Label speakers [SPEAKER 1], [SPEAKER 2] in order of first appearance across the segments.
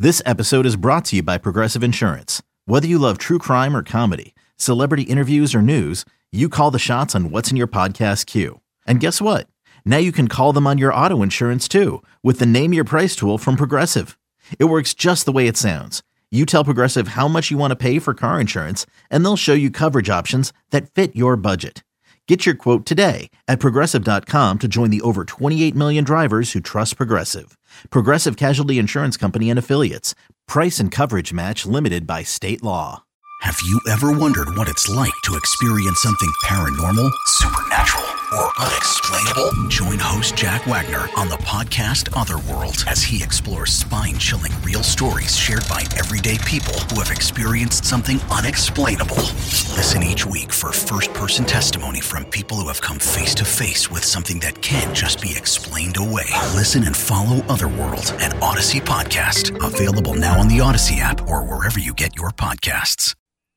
[SPEAKER 1] This episode is brought to you by Progressive Insurance. Whether you love true crime or comedy, celebrity interviews or news, you call the shots on what's in your podcast queue. And guess what? Now you can call them on your auto insurance too with the Name Your Price tool from Progressive. It works just the way it sounds. You tell Progressive how much you want to pay for car insurance, and they'll show you coverage options that fit your budget. Get your quote today at Progressive.com to join the over 28 million drivers who trust Progressive. Progressive Casualty Insurance Company and Affiliates. Price and coverage match limited by state law.
[SPEAKER 2] Have you ever wondered what it's like to experience something paranormal, supernatural, or unexplainable? Join host Jack Wagner on the podcast Otherworld as he explores spine-chilling real stories shared by everyday people who have experienced something unexplainable. Listen each week for first-person testimony from people who have come face-to-face with something that can't just be explained away. Listen and follow Otherworld, an Odyssey podcast. Available now on the Odyssey app or wherever you get your podcasts.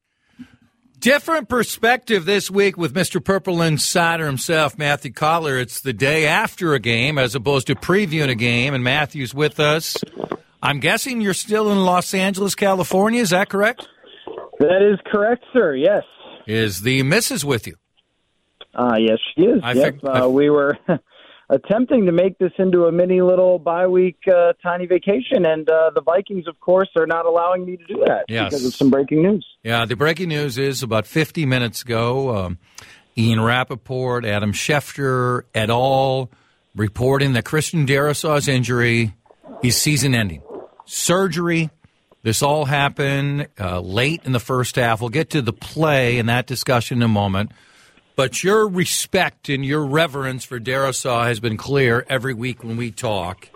[SPEAKER 3] Different perspective this week with Mr. Purple Insider himself, Matthew Collar. It's the day after a game as opposed to previewing a game, and Matthew's with us. I'm guessing you're still in Los Angeles, California. Is that correct?
[SPEAKER 4] That is correct, sir, yes.
[SPEAKER 3] Is the missus with you?
[SPEAKER 4] Yes, she is. We were attempting to make this into a mini little bye-week tiny vacation, and the Vikings, of course, are not allowing me to do that because of some breaking news.
[SPEAKER 3] Yeah, the breaking news is about 50 minutes ago, Ian Rappaport, Adam Schefter et al. Reporting that Christian Darrisaw's injury is season-ending. Surgery, this all happened late in the first half. We'll get to the play and that discussion in a moment. But your respect and your reverence for Darrisaw has been clear every week when we talk.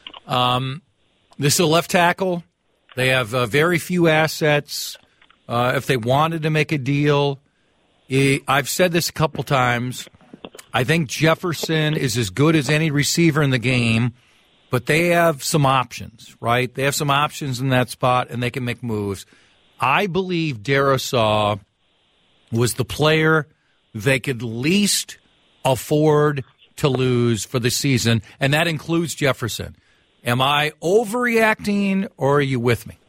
[SPEAKER 3] This is a left tackle. They have very few assets. If they wanted to make a deal, I've said this a couple times. I think Jefferson is as good as any receiver in the game, but they have some options, right? They have some options in that spot, and they can make moves. I believe Darrisaw was the player they could least afford to lose for the season, and that includes Jefferson. Am I overreacting, or are you with me?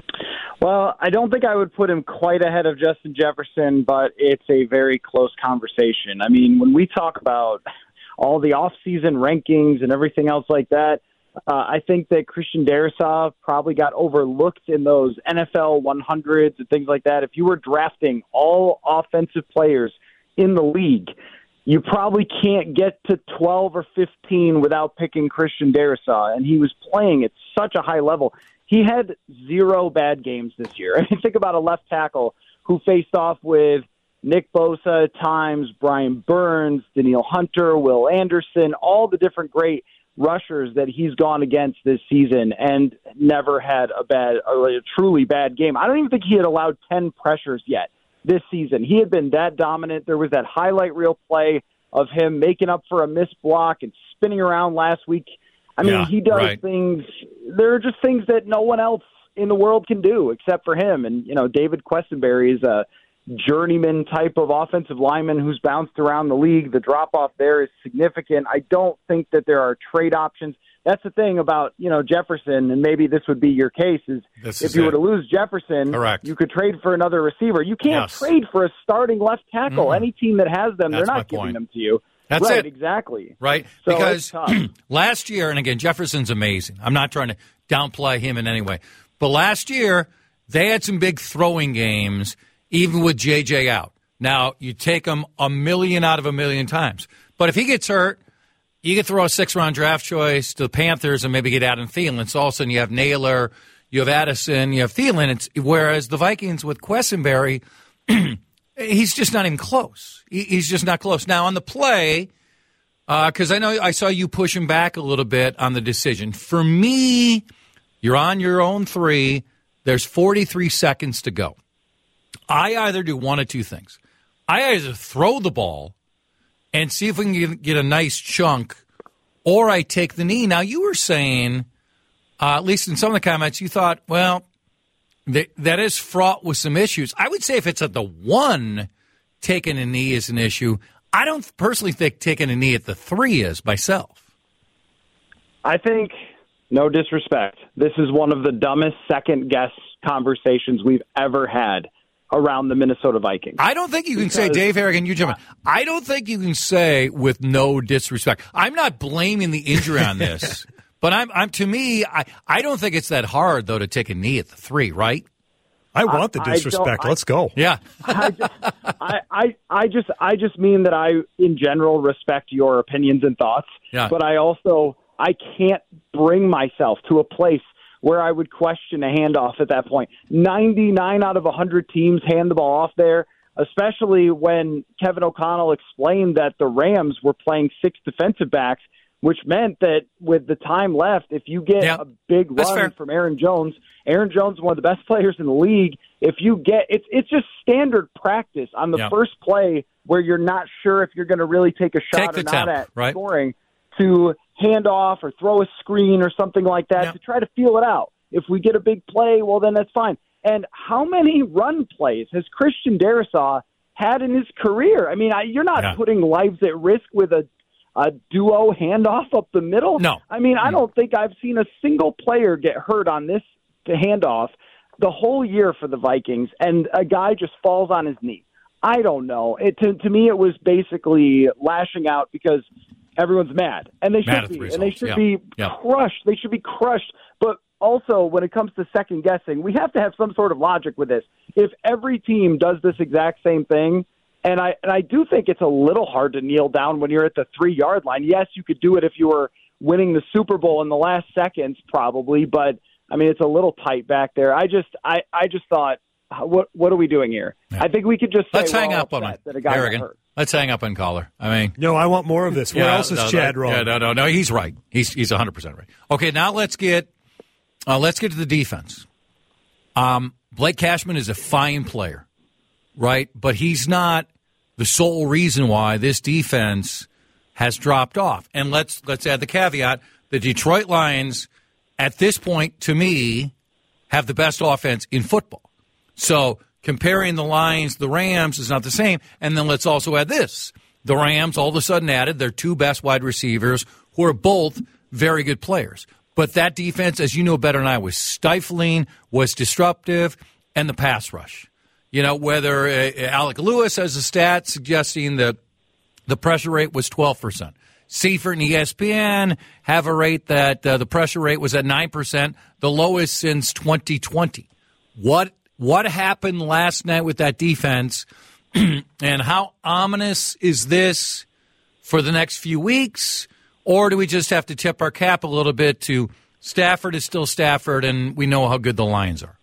[SPEAKER 4] Well, I don't think I would put him quite ahead of Justin Jefferson, but it's a very close conversation. I mean, when we talk about all the off-season rankings and everything else like that, I think that Christian Darrisaw probably got overlooked in those NFL 100s and things like that. If you were drafting all offensive players in the league, you probably can't get to 12 or 15 without picking Christian Darrisaw, and he was playing at such a high level. He had 0 bad games this year. I mean, think about a left tackle who faced off with Nick Bosa at times, Brian Burns, Danielle Hunter, Will Anderson, all the different great rushers that he's gone against this season and never had a truly bad game. I don't even think he had allowed 10 pressures yet this season. He had been that dominant. There was that highlight reel play of him making up for a missed block and spinning around last week. I mean, he does things. There are just things that no one else in the world can do except for him. And, you know, David Quessenberry is a journeyman type of offensive lineman who's bounced around the league. The drop-off there is significant. I don't think that there are trade options. That's the thing about, you know, Jefferson, and maybe this would be your case, is if you were to lose Jefferson, you could trade for another receiver. You can't trade for a starting left tackle. Any team that has them, they're not giving them to you.
[SPEAKER 3] That's
[SPEAKER 4] right,
[SPEAKER 3] it.
[SPEAKER 4] Exactly.
[SPEAKER 3] Right, so because last year, and again, Jefferson's amazing. I'm not trying to downplay him in any way. But last year, they had some big throwing games, even with J.J. out. Now, you take him a million out of a million times. But if he gets hurt, you could throw a 6th-round draft choice to the Panthers and maybe get Adam Thielen. So all of a sudden you have Naylor, you have Addison, you have Thielen. Whereas the Vikings with Quessenberry, he's just not even close. He's just not close. Now, on the play, because I know I saw you push him back a little bit on the decision. For me, you're on your own 3. There's 43 seconds to go. I either do one of two things. I either throw the ball and see if we can get a nice chunk, or I take the knee. Now, you were saying, at least in some of the comments, you thought, well, that is fraught with some issues. I would say if it's at the 1, taking a knee is an issue. I don't personally think taking a knee at the 3 is myself.
[SPEAKER 4] I think No disrespect. This is one of the dumbest second-guess conversations we've ever had around the Minnesota Vikings.
[SPEAKER 3] I don't think you can say, Dave Harrigan, you jump in. I don't think you can say with no disrespect. I'm not blaming the injury on this, but I'm to me, I don't think it's that hard, though, to take a knee at the 3, right?
[SPEAKER 5] I want the disrespect. Let's go.
[SPEAKER 3] Yeah.
[SPEAKER 4] I just mean that I, in general, respect your opinions and thoughts, but I can't bring myself to a place where I would question a handoff at that point. 99 out of 100 teams hand the ball off there, especially when Kevin O'Connell explained that the Rams were playing 6 defensive backs, which meant that with the time left, if you get a big run from Aaron Jones is one of the best players in the league. If you get it's just standard practice on the first play where you're not sure if you're going to really take a shot or not at scoring, to hand off or throw a screen or something like that to try to feel it out. If we get a big play, well, then that's fine. And how many run plays has Christian Darrisaw had in his career? I mean, you're not putting lives at risk with a duo handoff up the middle.
[SPEAKER 3] No.
[SPEAKER 4] I mean, I don't think I've seen a single player get hurt on this handoff the whole year for the Vikings, and a guy just falls on his knee. I don't know. To me, it was basically lashing out because everyone's mad, and they should be, and they should be crushed. They should be crushed. But also, when it comes to second guessing, we have to have some sort of logic with this. If every team does this exact same thing, and I do think it's a little hard to kneel down when you're at the 3-yard line. Yes, you could do it if you were winning the Super Bowl in the last seconds, probably, but I mean it's a little tight back there. I just thought, what are we doing here? Yeah. I think we could just say,
[SPEAKER 3] let's hang up on
[SPEAKER 4] that a guy got hurt.
[SPEAKER 3] Let's hang up on caller. I mean,
[SPEAKER 5] no, I want more of this. Where else is Chad wrong?
[SPEAKER 3] Yeah, no. He's right. He's 100% right. Okay, now let's get to the defense. Blake Cashman is a fine player, right? But he's not the sole reason why this defense has dropped off. And let's add the caveat: the Detroit Lions, at this point, to me, have the best offense in football. So comparing the Lions to the Rams is not the same. And then let's also add this. The Rams all of a sudden added their 2 best wide receivers, who are both very good players. But that defense, as you know better than I, was stifling, was disruptive, and the pass rush. You know, whether Alec Lewis has a stat suggesting that the pressure rate was 12%. Seifert and ESPN have a rate that the pressure rate was at 9%, the lowest since 2020. What happened last night with that defense, and how ominous is this for the next few weeks? Or do we just have to tip our cap a little bit to Stafford is still Stafford, and we know how good the Lions are?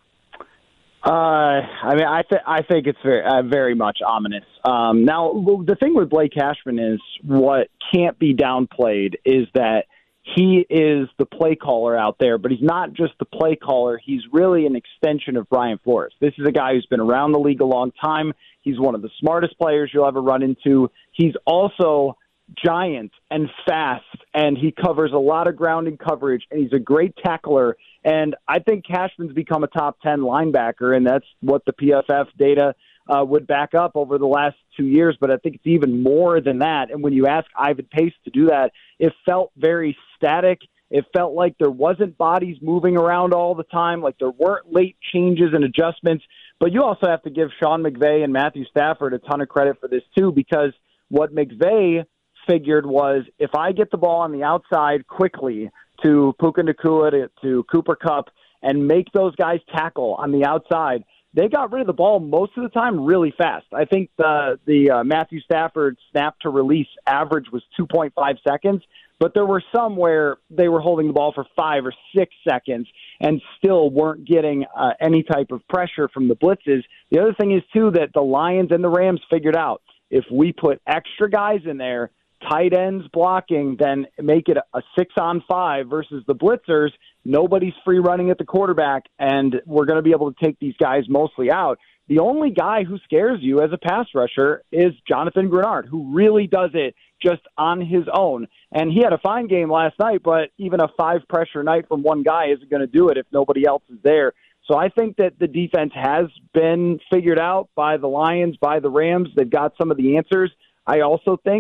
[SPEAKER 4] I think it's very much ominous. Now, the thing with Blake Cashman is what can't be downplayed is that he is the play caller out there, but he's not just the play caller. He's really an extension of Brian Flores. This is a guy who's been around the league a long time. He's one of the smartest players you'll ever run into. He's also giant and fast, and he covers a lot of ground in coverage, and he's a great tackler. And I think Cashman's become a top 10 linebacker, and that's what the PFF data would back up over the last 2 years, but I think it's even more than that. And when you ask Ivan Pace to do that, it felt very static. It felt like there wasn't bodies moving around all the time, like there weren't late changes and adjustments. But you also have to give Sean McVay and Matthew Stafford a ton of credit for this too, because what McVay figured was, if I get the ball on the outside quickly to Puka Nacua, to Cooper Kupp, and make those guys tackle on the outside, they got rid of the ball most of the time really fast. I think the Matthew Stafford snap to release average was 2.5 seconds, but there were some where they were holding the ball for 5 or 6 seconds and still weren't getting any type of pressure from the blitzes. The other thing is, too, that the Lions and the Rams figured out, if we put extra guys in there, tight ends blocking, then make it a 6-on-5 versus the blitzers, nobody's free running at the quarterback, and we're going to be able to take these guys mostly out. The only guy who scares you as a pass rusher is Jonathan Grenard, who really does it just on his own. And he had a fine game last night, but even a 5-pressure night from one guy isn't going to do it if nobody else is there. So I think that the defense has been figured out by the Lions, by the Rams. They've got some of the answers. I also think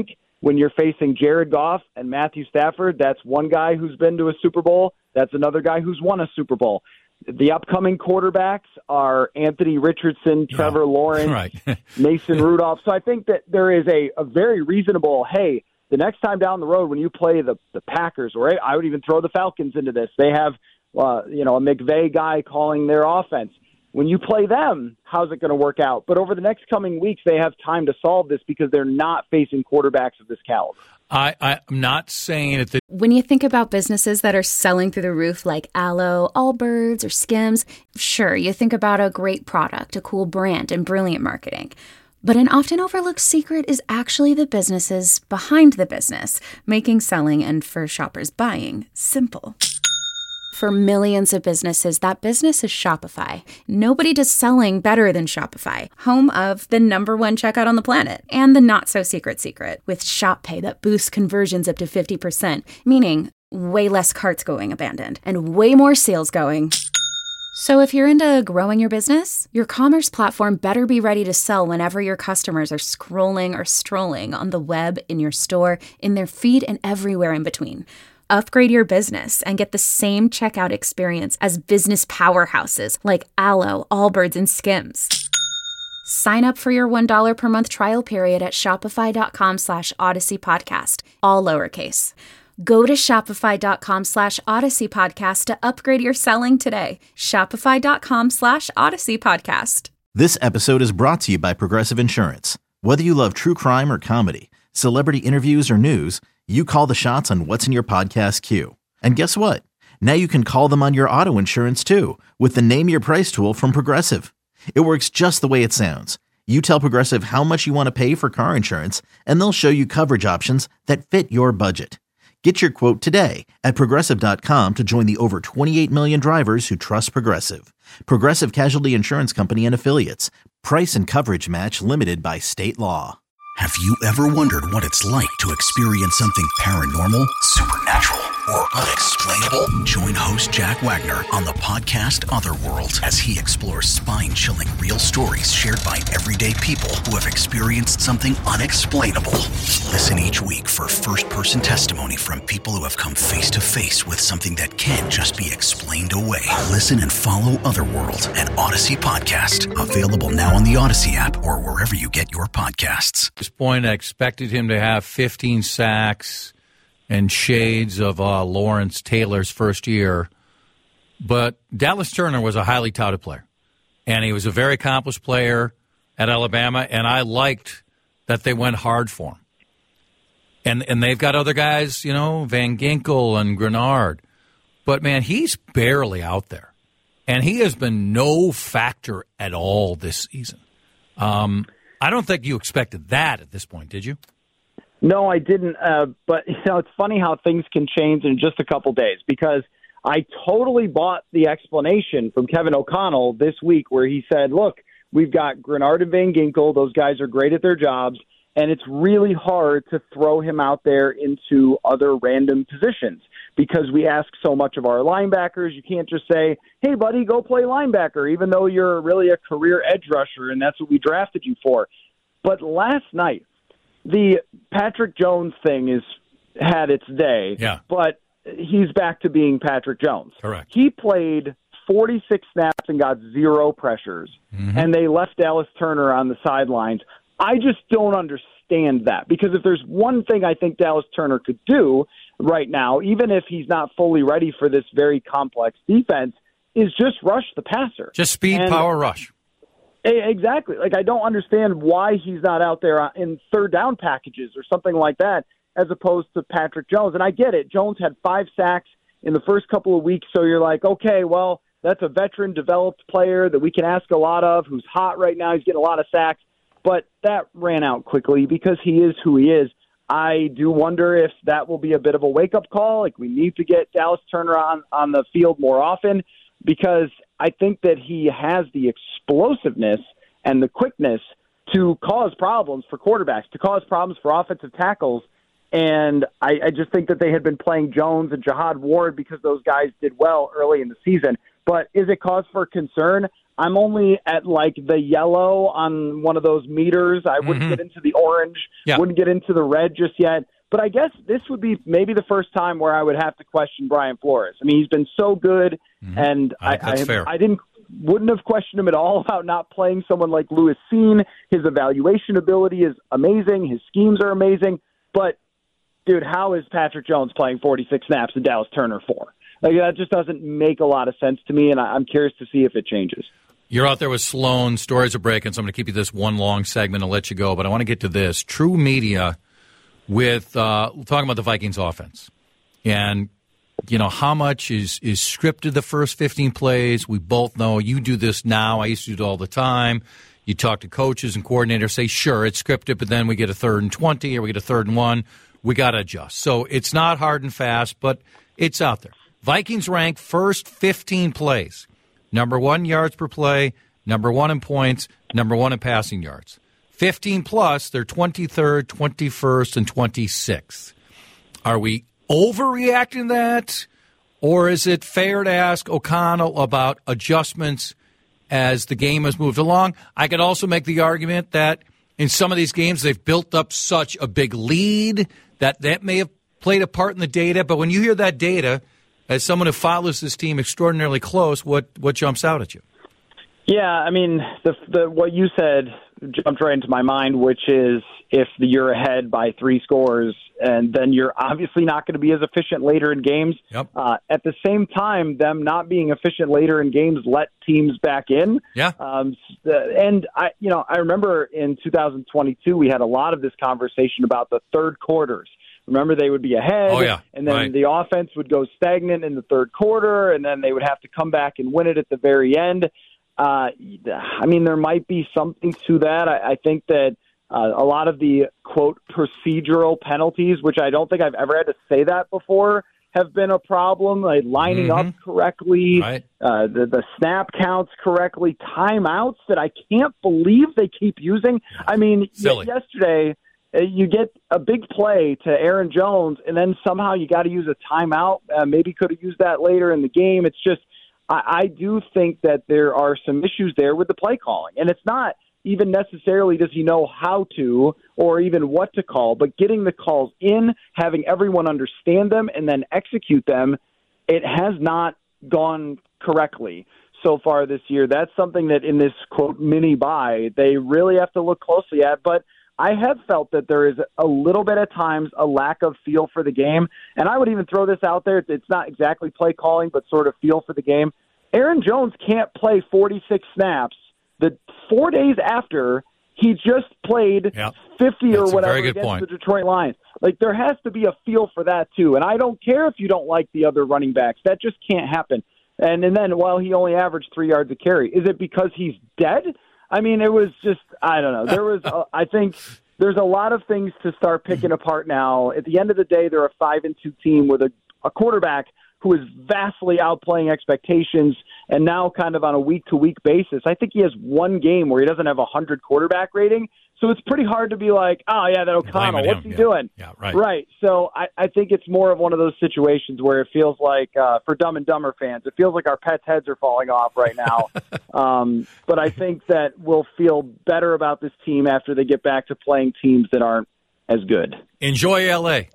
[SPEAKER 4] when you're facing Jared Goff and Matthew Stafford, that's one guy who's been to a Super Bowl. That's another guy who's won a Super Bowl. The upcoming quarterbacks are Anthony Richardson, Trevor Lawrence,
[SPEAKER 3] right.
[SPEAKER 4] Mason Rudolph. So I think that there is a very reasonable, hey, the next time down the road when you play the Packers, or I would even throw the Falcons into this, they have a McVay guy calling their offense. When you play them, how's it going to work out? But over the next coming weeks, they have time to solve this because they're not facing quarterbacks of this caliber.
[SPEAKER 3] I'm not saying it.
[SPEAKER 6] When you think about businesses that are selling through the roof like Aloe, Allbirds, or Skims, sure, you think about a great product, a cool brand, and brilliant marketing. But an often overlooked secret is actually the businesses behind the business, making selling and, for shoppers, buying simple. For millions of businesses, that business is Shopify. Nobody does selling better than Shopify, home of the #1 checkout on the planet, and the not-so-secret secret, with Shop Pay that boosts conversions up to 50%, meaning way less carts going abandoned, and way more sales going. So if you're into growing your business, your commerce platform better be ready to sell whenever your customers are scrolling or strolling on the web, in your store, in their feed, and everywhere in between. Upgrade your business and get the same checkout experience as business powerhouses like Aloe, Allbirds, and Skims. Sign up for your $1 per month trial period at shopify.com/Odyssey Podcast, all lowercase. Go to shopify.com/Odyssey Podcast to upgrade your selling today. Shopify.com/Odyssey Podcast.
[SPEAKER 1] This episode is brought to you by Progressive Insurance. Whether you love true crime or comedy, celebrity interviews or news, you call the shots on what's in your podcast queue. And guess what? Now you can call them on your auto insurance too with the Name Your Price tool from Progressive. It works just the way it sounds. You tell Progressive how much you want to pay for car insurance, and they'll show you coverage options that fit your budget. Get your quote today at Progressive.com to join the over 28 million drivers who trust Progressive. Progressive Casualty Insurance Company and Affiliates. Price and coverage match limited by state law.
[SPEAKER 2] Have you ever wondered what it's like to experience something paranormal, supernatural, or unexplainable? Join host Jack Wagner on the podcast Otherworld as he explores spine-chilling real stories shared by everyday people who have experienced something unexplainable. Listen each week for first-person testimony from people who have come face-to-face with something that can't just be explained away. Listen and follow Otherworld, an Odyssey podcast. Available now on the Odyssey app or wherever you get your podcasts.
[SPEAKER 3] At this point, I expected him to have 15 sacks and shades of Lawrence Taylor's first year. But Dallas Turner was a highly touted player, and he was a very accomplished player at Alabama, and I liked that they went hard for him. And they've got other guys, Van Ginkel and Grenard. But, man, he's barely out there, and he has been no factor at all this season. I don't think you expected that at this point, did you?
[SPEAKER 4] No, I didn't. But it's funny how things can change in just a couple days, because I totally bought the explanation from Kevin O'Connell this week where he said, look, we've got Grenard and Van Ginkel. Those guys are great at their jobs, and it's really hard to throw him out there into other random positions because we ask so much of our linebackers. You can't just say, hey, buddy, go play linebacker, even though you're really a career edge rusher, and that's what we drafted you for. But last night, the Patrick Jones thing had its day, but he's back to being Patrick Jones.
[SPEAKER 3] Correct.
[SPEAKER 4] He played 46 snaps and got 0 pressures, and they left Dallas Turner on the sidelines. I just don't understand that, because if there's one thing I think Dallas Turner could do right now, even if he's not fully ready for this very complex defense, is just rush the passer.
[SPEAKER 3] Just speed, power, rush.
[SPEAKER 4] Exactly. I don't understand why he's not out there in third down packages or something like that, as opposed to Patrick Jones. And I get it. Jones had 5 sacks in the first couple of weeks, so you're like, okay, well, that's a veteran developed player that we can ask a lot of, who's hot right now. He's getting a lot of sacks. But that ran out quickly because he is who he is. I do wonder if that will be a bit of a wake-up call. We need to get Dallas Turner on the field more often, because I think that he has the explosiveness and the quickness to cause problems for quarterbacks, to cause problems for offensive tackles. And I just think that they had been playing Jones and Jihad Ward because those guys did well early in the season. But is it cause for concern? I'm only at like the yellow on one of those meters. I wouldn't get into the orange, wouldn't get into the red just yet. But I guess this would be maybe the first time where I would have to question Brian Flores. I mean, he's been so good, and I wouldn't have questioned him at all about not playing someone like Lewis Cine. His evaluation ability is amazing. His schemes are amazing. But, dude, how is Patrick Jones playing 46 snaps and Dallas Turner 4? Like, that just doesn't make a lot of sense to me, and I'm curious to see if it changes.
[SPEAKER 3] You're out there with Sloan. Stories are breaking, so I'm going to keep you this one long segment and let you go. But I want to get to this. True Media with talking about the Vikings offense. And, you know, how much is scripted the first 15 plays? We both know you do this now. I used to do it all the time. You talk to coaches and coordinators, say, sure, it's scripted, but then we get a 3rd and 20 or we get a 3rd and 1. We got to adjust. So it's not hard and fast, but it's out there. Vikings rank first 15 plays. Number 1 yards per play, number 1 in points, number 1 in passing yards. 15 plus, they're 23rd, 21st, and 26th. Are we overreacting to that, or is it fair to ask O'Connell about adjustments as the game has moved along? I could also make the argument that in some of these games they've built up such a big lead that may have played a part in the data, but when you hear that data, as someone who follows this team extraordinarily close, what jumps out at you?
[SPEAKER 4] Yeah, I mean, the what you said jumped right into my mind, which is if you're ahead by 3 scores, and then you're obviously not going to be as efficient later in games.
[SPEAKER 3] Yep.
[SPEAKER 4] At the same time, them not being efficient later in games let teams back in.
[SPEAKER 3] Yeah.
[SPEAKER 4] And I remember in 2022 we had a lot of this conversation about the third quarters. Remember, they would be ahead, and then the offense would go stagnant in the third quarter, and then they would have to come back and win it at the very end. I mean, there might be something to that. I think that a lot of the, quote, procedural penalties, which I don't think I've ever had to say that before, have been a problem, like lining up correctly, the snap counts correctly, timeouts that I can't believe they keep using. I mean, yesterday you get a big play to Aaron Jones, and then somehow you got to use a timeout. Maybe could have used that later in the game. It's just I do think that there are some issues there with the play calling, and it's not even necessarily does he know how to or even what to call, but getting the calls in, having everyone understand them, and then execute them, it has not gone correctly so far this year. That's something that in this, quote, mini bye, they really have to look closely at, but I have felt that there is a little bit at times a lack of feel for the game, and I would even throw this out there. It's not exactly play calling, but sort of feel for the game. Aaron Jones can't play 46 snaps the 4 days after he just played 50 or whatever against the Detroit Lions. Like, there has to be a feel for that, too, and I don't care if you don't like the other running backs. That just can't happen. And then while he only averaged 3 yards a carry, is it because he's dead? I mean, it was just, I don't know. There was, I think there's a lot of things to start picking apart now. At the end of the day, they're a 5-2 team with a quarterback who is vastly outplaying expectations, and now kind of on a week-to-week basis. I think he has one game where he doesn't have a 100 quarterback rating, so it's pretty hard to be like, oh, yeah, that O'Connell, what's he doing?
[SPEAKER 3] Yeah, right.
[SPEAKER 4] Right. So I think it's more of one of those situations where it feels like, for Dumb and Dumber fans, it feels like our pets' heads are falling off right now. But I think that we'll feel better about this team after they get back to playing teams that aren't as good.
[SPEAKER 3] Enjoy L.A.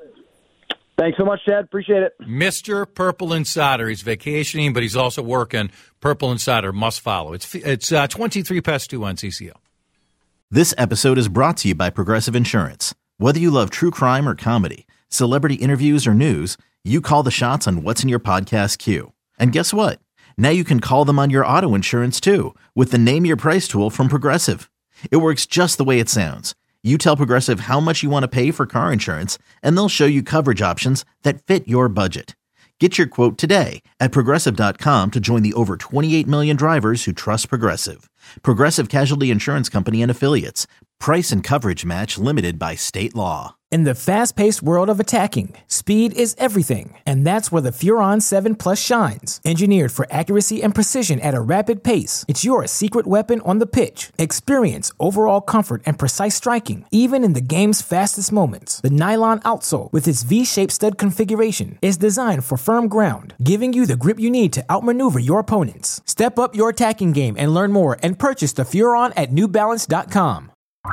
[SPEAKER 4] Thanks so much, Chad. Appreciate it.
[SPEAKER 3] Mr. Purple Insider. He's vacationing, but he's also working. Purple Insider must follow. It's 23 past 2 on CCO.
[SPEAKER 1] This episode is brought to you by Progressive Insurance. Whether you love true crime or comedy, celebrity interviews or news, you call the shots on what's in your podcast queue. And guess what? Now you can call them on your auto insurance too with the Name Your Price tool from Progressive. It works just the way it sounds. You tell Progressive how much you want to pay for car insurance, and they'll show you coverage options that fit your budget. Get your quote today at Progressive.com to join the over 28 million drivers who trust Progressive. Progressive Casualty Insurance Company and Affiliates. Price and coverage match limited by state law.
[SPEAKER 7] In the fast-paced world of attacking, speed is everything, and that's where the Furon 7 Plus shines. Engineered for accuracy and precision at a rapid pace, it's your secret weapon on the pitch. Experience overall comfort and precise striking, even in the game's fastest moments. The nylon outsole, with its V-shaped stud configuration, is designed for firm ground, giving you the grip you need to outmaneuver your opponents. Step up your attacking game and learn more and purchase the Furon at NewBalance.com.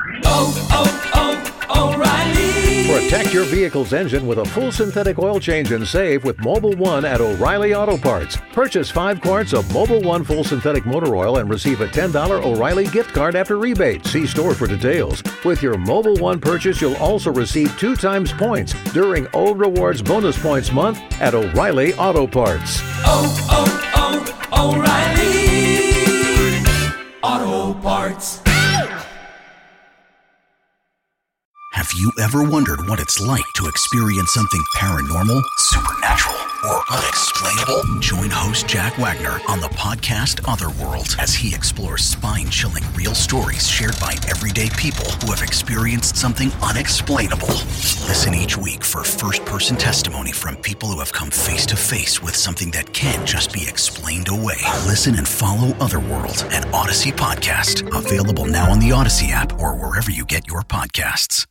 [SPEAKER 8] O'Reilly.
[SPEAKER 9] Protect your vehicle's engine with a full synthetic oil change and save with Mobil 1 at O'Reilly Auto Parts. Purchase 5 quarts of Mobil 1 full synthetic motor oil and receive a $10 O'Reilly gift card after rebate. See store for details. With your Mobil 1 purchase, you'll also receive 2 times points during O Rewards Bonus Points Month at O'Reilly Auto Parts.
[SPEAKER 8] O'Reilly Auto Parts.
[SPEAKER 2] Have you ever wondered what it's like to experience something paranormal, supernatural, or unexplainable? Join host Jack Wagner on the podcast Otherworld as he explores spine-chilling real stories shared by everyday people who have experienced something unexplainable. Listen each week for first-person testimony from people who have come face-to-face with something that can't just be explained away. Listen and follow Otherworld, an Odyssey podcast. Available now on the Odyssey app or wherever you get your podcasts.